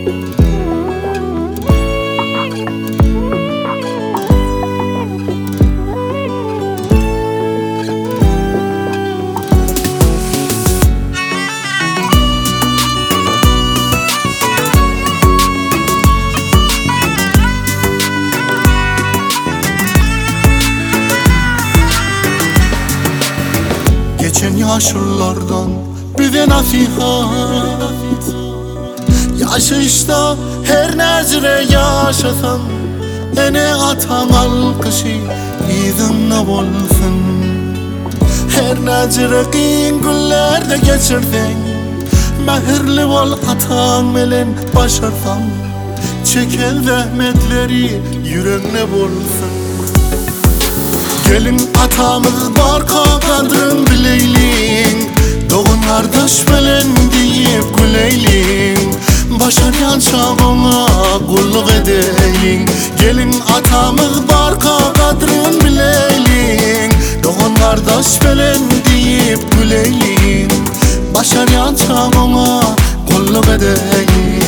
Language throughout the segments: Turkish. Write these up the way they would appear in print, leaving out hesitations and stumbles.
Geçen yaşlılardan bir de nasihat: yaşayışta her nezire yaşasan, ene atan alkışı izin olsun. Her nezire kıyın günlerde geçirsen, mehirli ol atan melen başarsan, çeken zahmetleri yüreğine bolsun. Gelin atamız barka kadrın bileylim, doğun kardeş belen deyip güleylim. Başarayan çağına kulluk edeyin. Gelin atamız barka kadrın bileylim, doğun kardeş belen deyip güleylim. Başarayan çağına kulluk edeyin.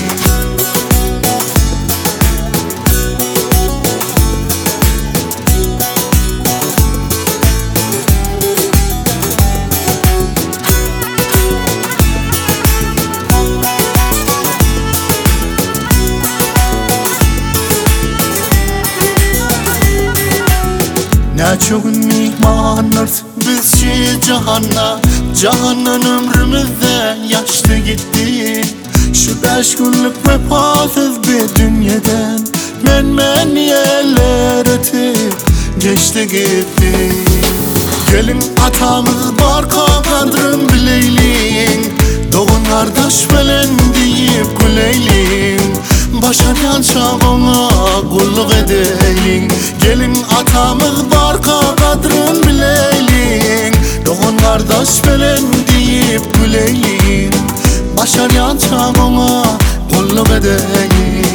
Ne çok mihmanlarız biz cihana, cahanan ömrümüzde yaşlı gitti. Şu 5 günlük vefasız bir dünyadan men yerler ötüp geçti gitti. Gelin atamız barka kadrın bileylim, doğun kardeş belen deyip güleylim. Başarayan çağına kulluk edeyin. Gelin atamız barka kadrın bileylim, doğun kardeş belen deyip güleylim. Başarayan çağına kulluk edeyin.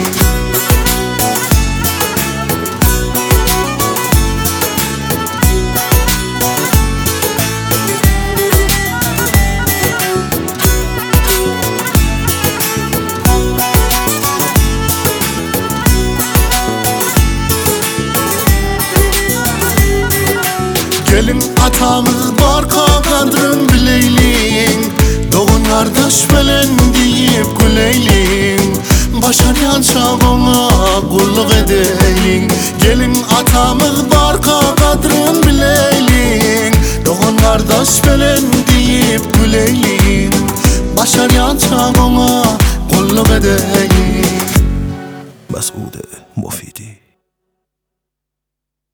Gelin atamız barka kadrın bileylim, doğun kardeş belen deyip güleylim. Başarayan çağına kulluk edeyin. Gelin atamız barka kadrın bileylim, doğun kardeş belen deyip güleylim. Başarayan çağına kulluk edeyin. Mes'ud Mufi